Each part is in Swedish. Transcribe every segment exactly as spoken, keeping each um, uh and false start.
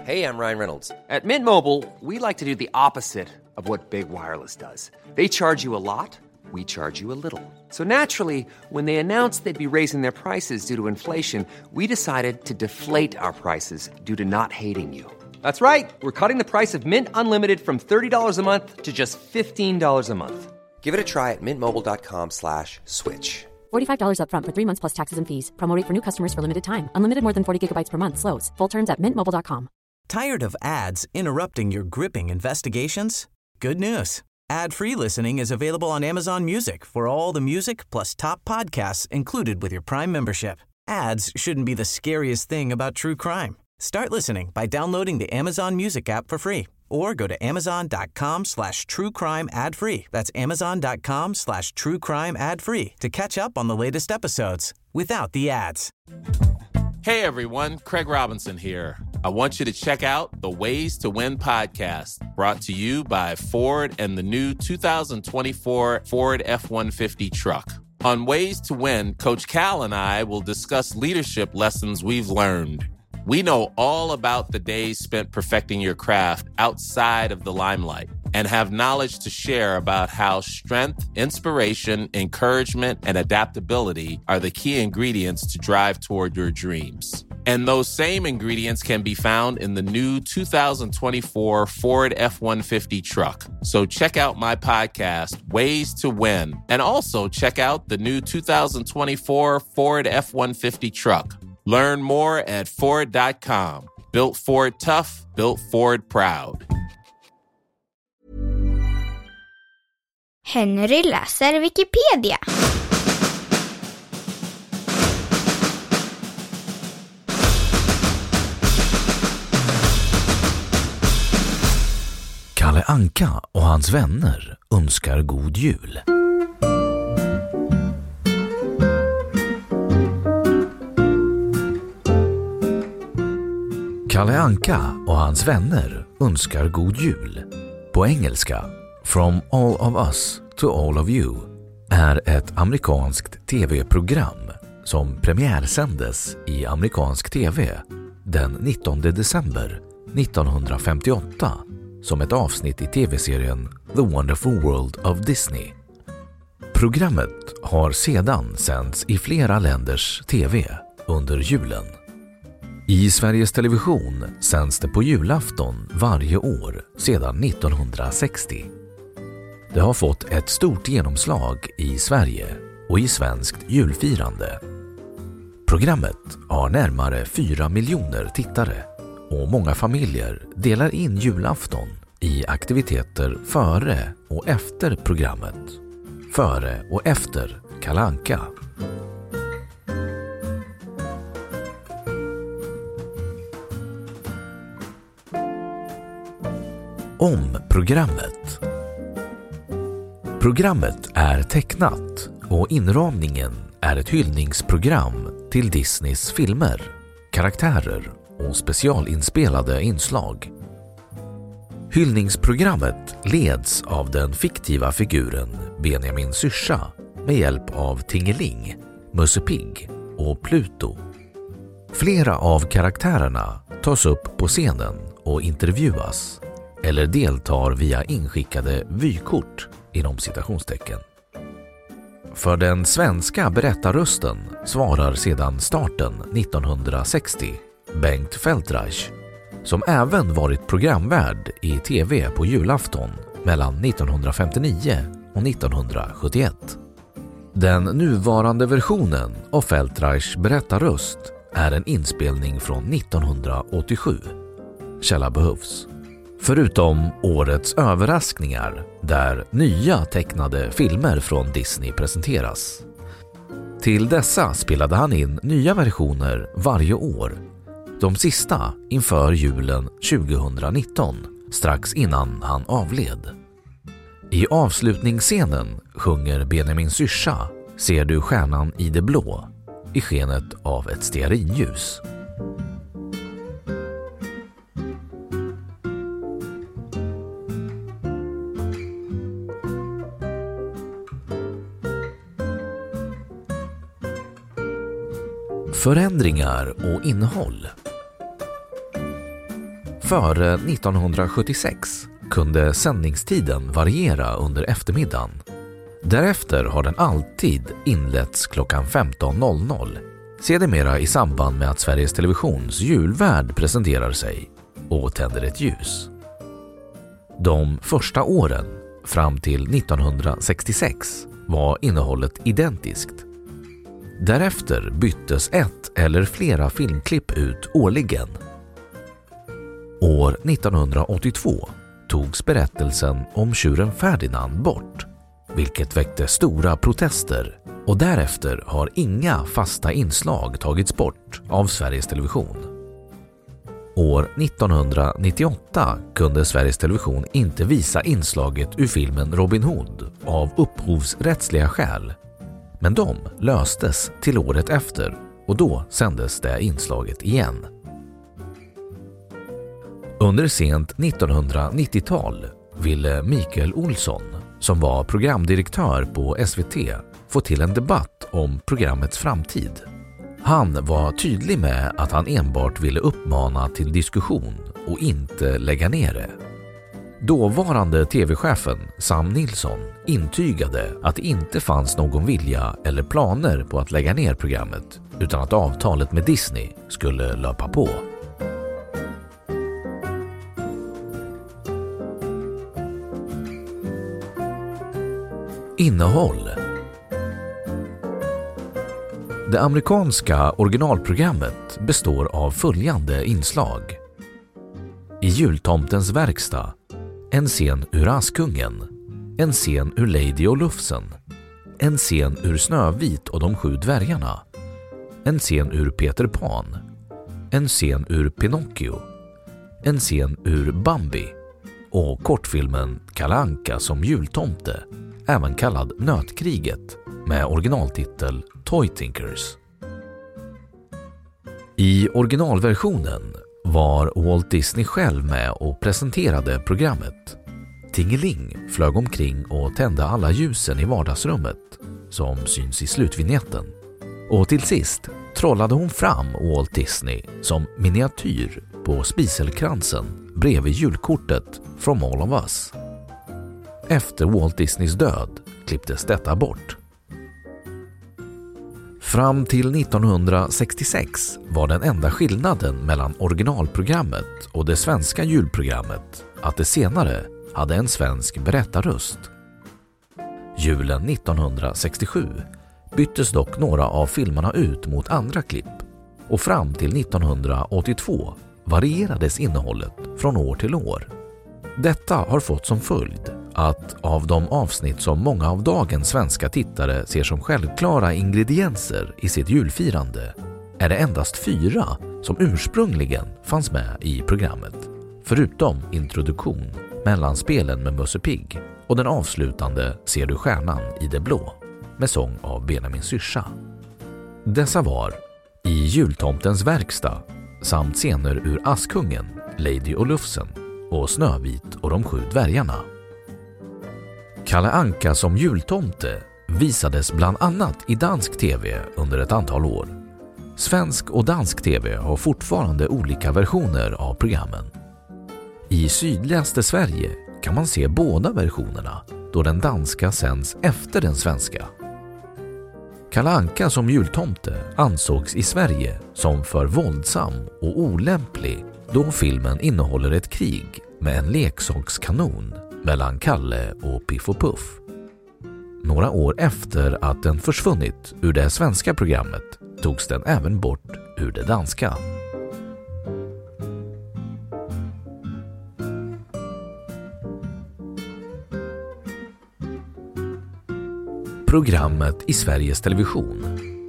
Hey, I'm Ryan Reynolds. At Mint Mobile, we like to do the opposite of what Big Wireless does. They charge you a lot, we charge you a little. So naturally, when they announced they'd be raising their prices due to inflation, we decided to deflate our prices due to not hating you. That's right. We're cutting the price of Mint Unlimited from thirty dollars a month to just fifteen dollars a month. Give it a try at mintmobile.com slash switch. forty-five dollars up front for three months plus taxes and fees. Promo rate for new customers for limited time. Unlimited more than forty gigabytes per month slows. Full terms at mint mobile dot com. Tired of ads interrupting your gripping investigations? Good news. Ad-free listening is available on Amazon Music for all the music plus top podcasts included with your Prime membership. Ads shouldn't be the scariest thing about true crime. Start listening by downloading the Amazon Music app for free or go to amazon.com slash true crime ad free. That's amazon.com slash true crime ad free to catch up on the latest episodes without the ads. Hey everyone, Craig Robinson here. I want you to check out the Ways to Win podcast, brought to you by Ford and the new two thousand twenty-four Ford F one fifty truck. On Ways to Win, Coach Cal and I will discuss leadership lessons we've learned. We know all about the days spent perfecting your craft outside of the limelight and have knowledge to share about how strength, inspiration, encouragement, and adaptability are the key ingredients to drive toward your dreams. And those same ingredients can be found in the new two thousand twenty-four Ford F one fifty truck. So check out my podcast, Ways to Win, and also check out the new two thousand twenty-four Ford F one fifty truck. Learn more at Ford dot com. Built Ford tough, built Ford proud. Henry läser Wikipedia. Kalle Anka och hans vänner önskar god jul. Kalle Anka och hans vänner önskar god jul. På engelska, From All of Us to All of You, är ett amerikanskt tv-program som premiärsändes i amerikansk tv den nittonde december nittonhundrafemtioåtta som ett avsnitt i tv-serien The Wonderful World of Disney. Programmet har sedan sänds i flera länders tv under julen. I Sveriges Television sänds det på julafton varje år sedan nittonhundrasextio. Det har fått ett stort genomslag i Sverige och i svenskt julfirande. Programmet har närmare fyra miljoner tittare och många familjer delar in julafton i aktiviteter före och efter programmet. Före och efter Kalle Anka. Om programmet. Programmet är tecknat och inramningen är ett hyllningsprogram till Disneys filmer, karaktärer och specialinspelade inslag. Hyllningsprogrammet leds av den fiktiva figuren Benjamin Syrsa med hjälp av Tingeling, Musse Pigg och Pluto. Flera av karaktärerna tas upp på scenen och intervjuas eller deltar via inskickade vykort inom citationstecken. För den svenska berättarrösten svarar sedan starten nittonhundrasextio Bengt Feldreich, som även varit programvärd i tv på julafton mellan nittonhundrafemtionio och nittonhundrasjuttioett. Den nuvarande versionen av Feldreichs berättarröst är en inspelning från nittonhundraåttiosju. Källa behövs. Förutom årets överraskningar där nya tecknade filmer från Disney presenteras. Till dessa spelade han in nya versioner varje år. De sista inför julen tjugonitton, strax innan han avled. I avslutningsscenen sjunger Benjamin Syrsa "Ser du stjärnan i det blå" i skenet av ett stearinljus. Förändringar och innehåll. Före nittonhundrasjuttiosex kunde sändningstiden variera under eftermiddagen. Därefter har den alltid inletts klockan femton noll noll, sedermera i samband med att Sveriges Televisions julvärd presenterar sig och tänder ett ljus. De första åren, fram till nittonhundrasextiosex, var innehållet identiskt. Därefter byttes ett eller flera filmklipp ut årligen. År nittonhundraåttiotvå togs berättelsen om tjuren Ferdinand bort, vilket väckte stora protester, och därefter har inga fasta inslag tagits bort av Sveriges Television. År nittonhundranittioåtta kunde Sveriges Television inte visa inslaget ur filmen Robin Hood av upphovsrättsliga skäl, men de löstes till året efter och då sändes det inslaget igen. Under sent nittonhundranittiotal ville Mikael Olsson, som var programdirektör på S V T, få till en debatt om programmets framtid. Han var tydlig med att han enbart ville uppmana till diskussion och inte lägga ner det. Dåvarande tv-chefen Sam Nilsson intygade att det inte fanns någon vilja eller planer på att lägga ner programmet, utan att avtalet med Disney skulle löpa på. Innehåll. Det amerikanska originalprogrammet består av följande inslag. I jultomtens verkstad, en scen ur Askungen, en scen ur Lady och Lufsen, en scen ur Snövit och de sju dvärgarna, en scen ur Peter Pan, en scen ur Pinocchio, en scen ur Bambi och kortfilmen Kalle Anka som jultomte, även kallad Nötkriget, med originaltitel Toy Tinkers. I originalversionen var Walt Disney själv med och presenterade programmet. Tingeling flög omkring och tände alla ljusen i vardagsrummet, som syns i slutvinjetten. Och till sist trollade hon fram Walt Disney som miniatyr på spiselkransen bredvid julkortet From All of Us. Efter Walt Disneys död klipptes detta bort. Fram till nittonhundrasextiosex var den enda skillnaden mellan originalprogrammet och det svenska julprogrammet att det senare hade en svensk berättarröst. Julen nittonhundrasextiosju byttes dock några av filmerna ut mot andra klipp, och fram till nittonhundraåttiotvå varierades innehållet från år till år. Detta har fått som följd att av de avsnitt som många av dagens svenska tittare ser som självklara ingredienser i sitt julfirande är det endast fyra som ursprungligen fanns med i programmet, förutom introduktion, mellanspelen med Musse Pigg och den avslutande Ser du stjärnan i det blå med sång av Benjamin Syrsa. Dessa var I jultomtens verkstad samt scener ur Askungen, Lady och Lufsen och Snövit och de sju dvärgarna. Kalle Anka som jultomte visades bland annat i dansk tv under ett antal år. Svensk och dansk tv har fortfarande olika versioner av programmen. I sydligaste Sverige kan man se båda versionerna, då den danska sänds efter den svenska. Kalle Anka som jultomte ansågs i Sverige som för våldsam och olämplig, då filmen innehåller ett krig med en leksakskanon mellan Kalle och Piff och Puff. Några år efter att den försvunnit ur det svenska programmet togs den även bort ur det danska. Programmet i Sveriges Television.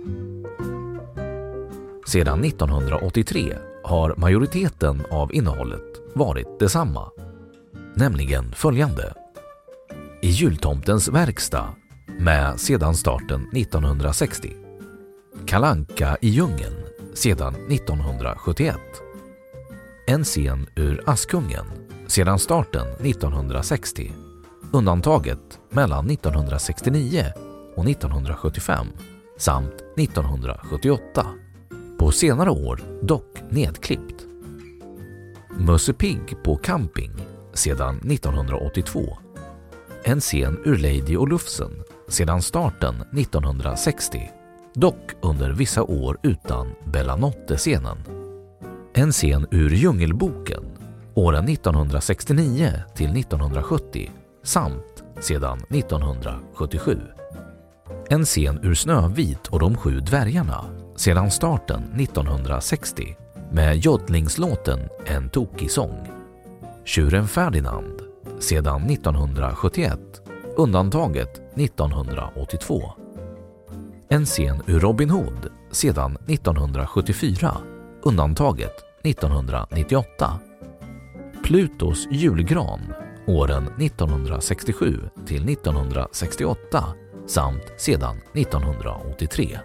Sedan nittonhundraåttiotre har majoriteten av innehållet varit detsamma, nämligen följande. I jultomtens verkstad med sedan starten nittonhundrasextio. Kalle Anka i djungeln sedan nittonhundrasjuttioett. En scen ur Askungen sedan starten nittonhundrasextio. Undantaget mellan nittonhundrasextionio och nittonhundrasjuttiofem samt nittonhundrasjuttioåtta. På senare år dock nedklippt. Musse Pigg på camping sedan nittonhundraåttiotvå. En scen ur Lady och Lufsen sedan starten nittonhundrasextio, dock under vissa år utan Bellanotte-scenen. En scen ur Djungelboken åren nittonhundrasextionio till nittonhundrasjuttio samt sedan nittonhundrasjuttiosju. En scen ur Snövit och de sju dvärgarna sedan starten nittonhundrasextio med jodlingslåten En tokig sång. Tjuren Ferdinand sedan nittonhundrasjuttioett, undantaget nittonhundraåttiotvå. En scen ur Robin Hood sedan nittonhundrasjuttiofyra, undantaget nittonhundranittioåtta. Plutos julgran åren nittonhundrasextiosju till nittonhundrasextioåtta samt sedan nittonhundraåttiotre.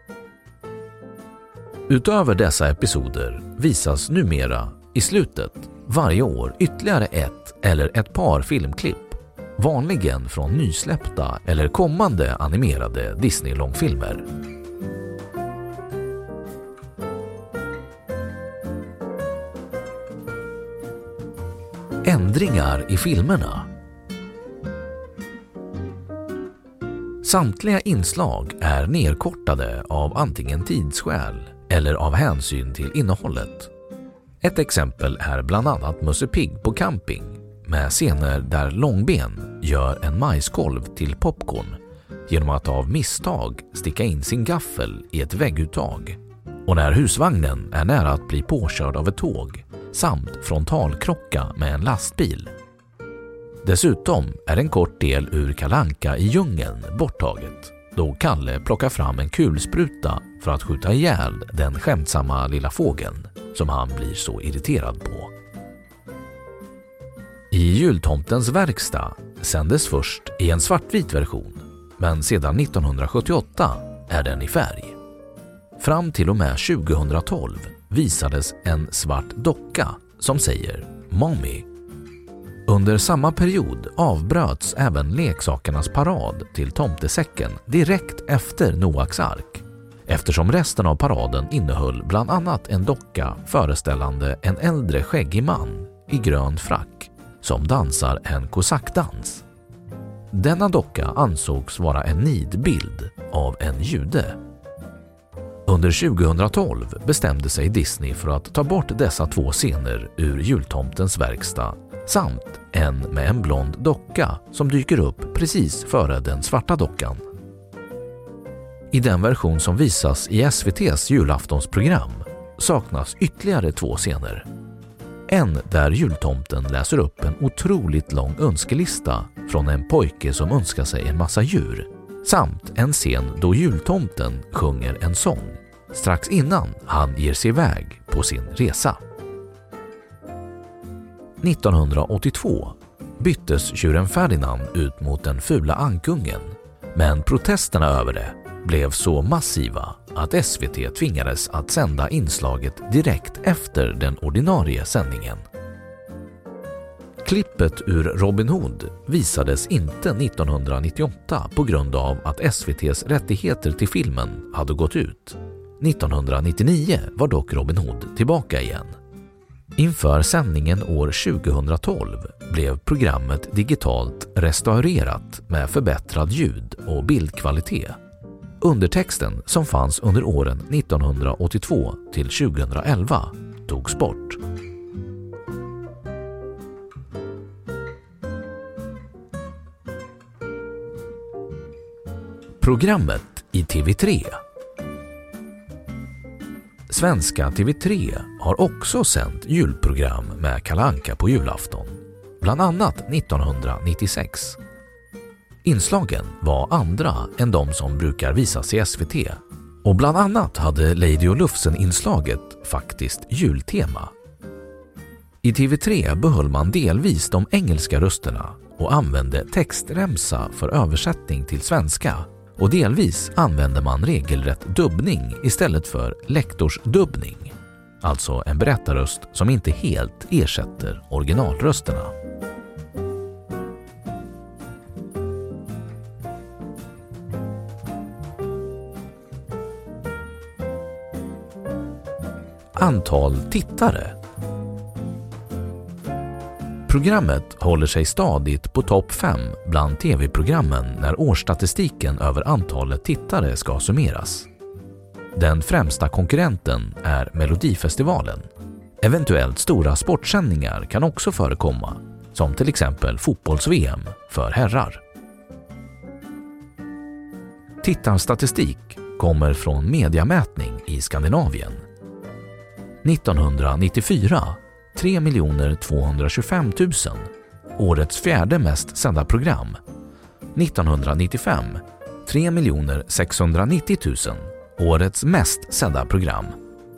Utöver dessa episoder visas numera i slutet varje år ytterligare ett eller ett par filmklipp, vanligen från nysläppta eller kommande animerade Disney-långfilmer. Ändringar i filmerna. Samtliga inslag är nedkortade av antingen tidsskäl eller av hänsyn till innehållet. Ett exempel är bland annat Musse Pigg på camping med scener där Långben gör en majskolv till popcorn genom att av misstag sticka in sin gaffel i ett vägguttag, och när husvagnen är nära att bli påkörd av ett tåg samt frontalkrocka med en lastbil. Dessutom är en kort del ur Kalle Anka i djungeln borttaget, då Kalle plockar fram en kulspruta för att skjuta ihjäl den skämtsamma lilla fågeln som han blir så irriterad på. I Jultomtens verkstad sändes först i en svartvit version, men sedan nittonhundrasjuttioåtta är den i färg. Fram till och med tjugohundratolv visades en svart docka som säger Mommy. Under samma period avbröts även leksakernas parad till tomtesäcken direkt efter Noaks ark, eftersom resten av paraden innehöll bland annat en docka föreställande en äldre skäggig man i grön frack som dansar en kosackdans. Denna docka ansågs vara en nidbild av en jude. Under tjugohundratolv bestämde sig Disney för att ta bort dessa två scener ur Jultomtens verkstad samt en med en blond docka som dyker upp precis före den svarta dockan. I den version som visas i S V T:s julaftonsprogram saknas ytterligare två scener. En där jultomten läser upp en otroligt lång önskelista från en pojke som önskar sig en massa djur, samt en scen då jultomten sjunger en sång strax innan han ger sig iväg på sin resa. nittonhundraåttiotvå byttes Tjuren Ferdinand ut mot den fula ankungen, men protesterna över det blev så massiva att S V T tvingades att sända inslaget direkt efter den ordinarie sändningen. Klippet ur Robin Hood visades inte nittonhundranittioåtta på grund av att S V T:s rättigheter till filmen hade gått ut. nittonhundranittionio var dock Robin Hood tillbaka igen. Inför sändningen år tjugohundratolv blev programmet digitalt restaurerat med förbättrad ljud- och bildkvalitet. Undertexten som fanns under åren nittonhundraåttiotvå till tjugohundraelva togs bort. Programmet i T V tre. Svenska T V tre har också sänt julprogram med Kalle Anka på julafton, bland annat nittonhundranittiosex. Inslagen var andra än de som brukar visas i S V T, och bland annat hade Lady och Lufsen-inslaget faktiskt jultema. I T V tre behöll man delvis de engelska rösterna och använde textremsa för översättning till svenska, och delvis använde man regelrätt dubbning istället för lektorsdubbning, alltså en berättarröst som inte helt ersätter originalrösterna. Antal tittare. Programmet håller sig stadigt på topp fem bland tv-programmen när årsstatistiken över antalet tittare ska summeras. Den främsta konkurrenten är Melodifestivalen. Eventuellt stora sportsändningar kan också förekomma, som till exempel fotbolls-V M för herrar. Tittarstatistik kommer från Mediamätning i Skandinavien. nittonhundranittiofyra tre miljoner tvåhundratjugofem tusen, årets fjärde mest sända program. nittonhundranittiofem tre miljoner sexhundranittio tusen, årets mest sedda program.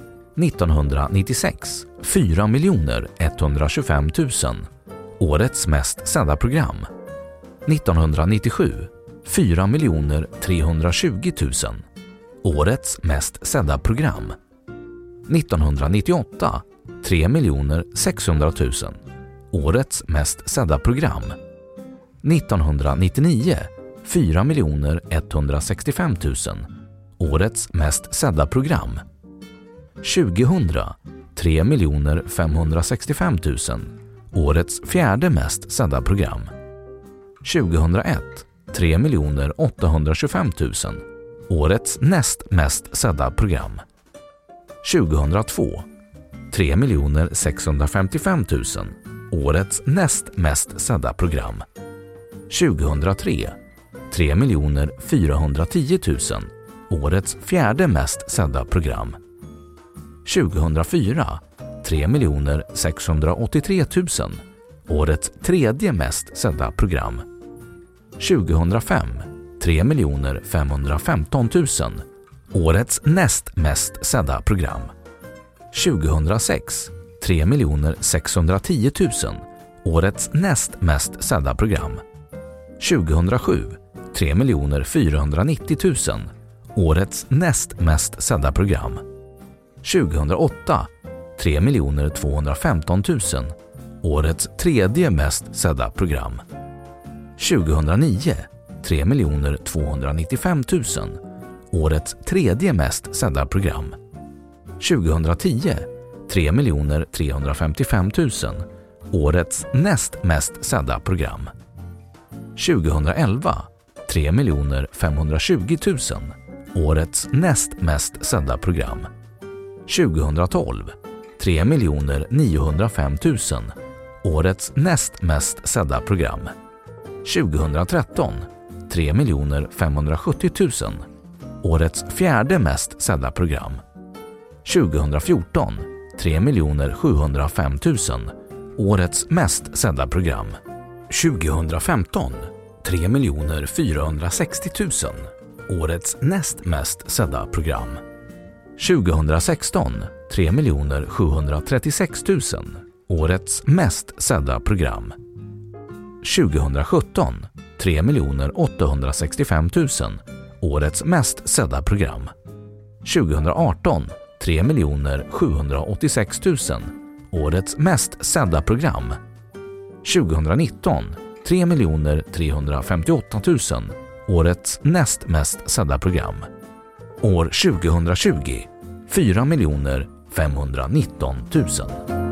nittonhundranittiosex fyra miljoner etthundratjugofem tusen, årets mest sedda program. nittonhundranittiosju fyra miljoner trehundratjugo tusen, årets mest sedda program. nittonhundranittioåtta tre miljoner sexhundra tusen, årets mest sedda program. nittonhundranittionio fyra miljoner etthundrasextiofem tusen, årets mest sedda program. tjugohundra tre miljoner femhundrasextiofem tusen, årets fjärde mest sedda program. tjugohundraett tre miljoner åttahundratjugofem tusen, årets näst mest sedda program. tjugohundratvå tre miljoner sexhundrafemtiofem tusen, årets näst mest sedda program. tjugohundratre tre miljoner fyrahundratio tusen, årets fjärde mest sedda program. tjugohundrafyra tre miljoner sexhundraåttiotre tusen, årets tredje mest sedda program. tjugohundrafem tre miljoner femhundrafemton tusen, årets näst mest sedda program. tjugohundrasex tre miljoner sexhundratio tusen, årets näst mest sedda program. tjugohundrasju tre miljoner fyrahundranittio tusen, årets näst mest sedda program. tjugohundraåtta tre miljoner tvåhundrafemton tusen, årets tredje mest sedda program. tjugohundranio tre miljoner tvåhundranittiofem tusen, årets tredje mest sedda program. tjugohundratio tre miljoner trehundrafemtiofem tusen, årets näst mest sedda program. tjugohundraelva tre miljoner femhundratjugo tusen, årets näst mest sedda program. tjugohundratolv tre miljoner niohundrafem tusen, årets näst mest sedda program. tjugohundratretton tre miljoner femhundrasjuttio tusen, årets fjärde mest sedda program. tjugohundrafjorton tre miljoner sjuhundrafem tusen, årets mest sedda program. tjugohundrafemton tre miljoner fyrahundrasextio tusen, årets näst mest sedda program. tjugohundrasexton tre miljoner sjuhundratrettiosex tusen, årets mest sedda program. tjugohundrasjutton tre miljoner åttahundrasextiofem tusen, årets mest sedda program. tjugohundraarton tre miljoner sjuhundraåttiosex tusen, årets mest sedda program. tjugohundranitton tre miljoner trehundrafemtioåtta tusen, årets näst mest sedda program. År tjugotjugo fyra miljoner femhundranitton tusen.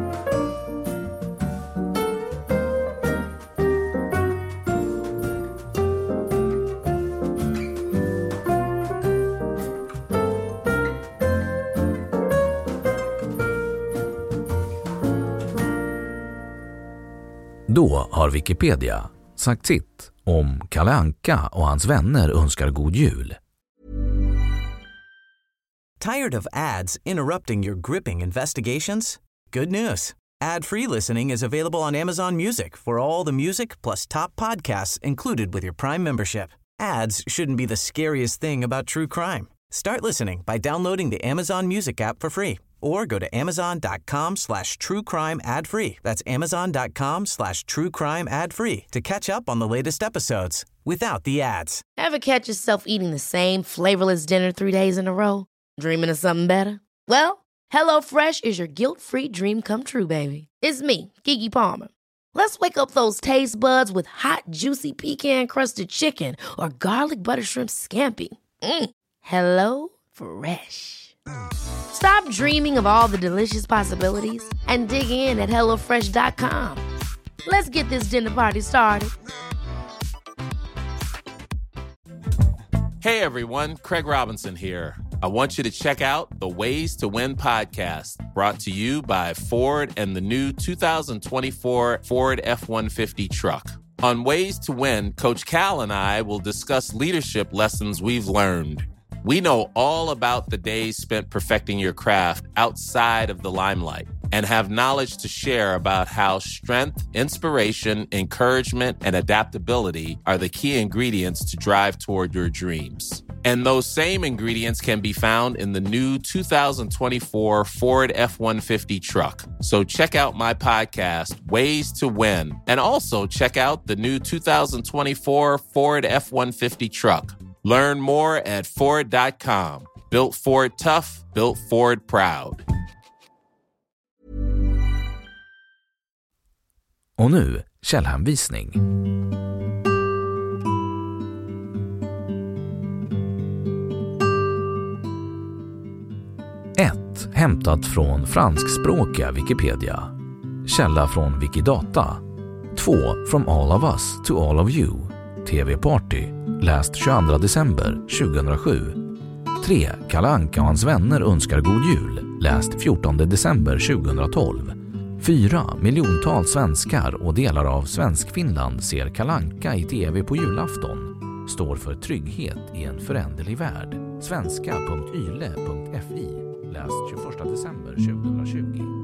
Då har Wikipedia sagt sitt om Kalle Anka och hans vänner önskar god jul. Tired of ads interrupting your gripping investigations? Good news. Ad-free listening is available on Amazon Music for all the music plus top podcasts included with your Prime membership. Ads shouldn't be the scariest thing about true crime. Start listening by downloading the Amazon Music app for free or go to amazon.com slash true crime ad free. That's amazon.com slash true crime ad free to catch up on the latest episodes without the ads. Ever catch yourself eating the same flavorless dinner three days in a row? Dreaming of something better? Well, HelloFresh is your guilt-free dream come true, baby. It's me, Keke Palmer. Let's wake up those taste buds with hot, juicy pecan-crusted chicken or garlic butter shrimp scampi. Mm. Hello Fresh. Stop dreaming of all the delicious possibilities and dig in at hello fresh dot com. Let's get this dinner party started. Hey everyone, Craig Robinson here. I want you to check out the Ways to Win podcast, brought to you by Ford and the new two thousand twenty-four Ford F one fifty truck. On Ways to Win, Coach Cal and I will discuss leadership lessons we've learned. We know all about the days spent perfecting your craft outside of the limelight and have knowledge to share about how strength, inspiration, encouragement, and adaptability are the key ingredients to drive toward your dreams. And those same ingredients can be found in the new two thousand twenty-four Ford F one fifty truck. So check out my podcast, Ways to Win, and also check out the new two thousand twenty-four Ford F one fifty truck. Learn more at Ford dot com. Built Ford tough, built Ford proud. Och nu, källhänvisning. ett. Hämtat från franskspråkiga Wikipedia. Källa från Wikidata. två. From all of us to all of you. T V-party. Läst tjugoandra december tjugohundrasju. tre. Kalle Anka och hans vänner önskar god jul. Läst fjortonde december tjugohundratolv. fyra. Miljontals svenskar och delar av Svenskfinland ser Kalle Anka i tv på julafton. Står för trygghet i en föränderlig värld. svenska punkt yle punkt fi. Läst tjugoförsta december tjugohundratjugo.